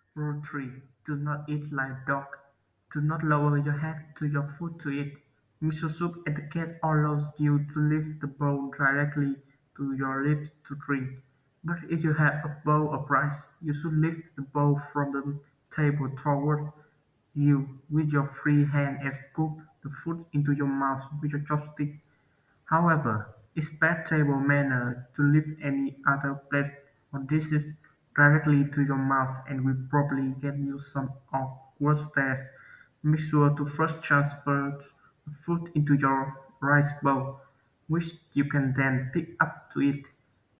Rule 3. Do not eat like dog. Do not lower your head to your food to eat. Miso soup etiquette allows you to lift the bowl directly to your lips to drink. But if you have a bowl of rice, you should lift the bowl from the table toward you with your free hand and scoop the food into your mouth with your chopstick. However, it's bad table manner to lift any other plates or dishes directly to your mouth and will probably get you some awkward stares. Make sure to first transfer the food into your rice bowl, which you can then pick up to eat.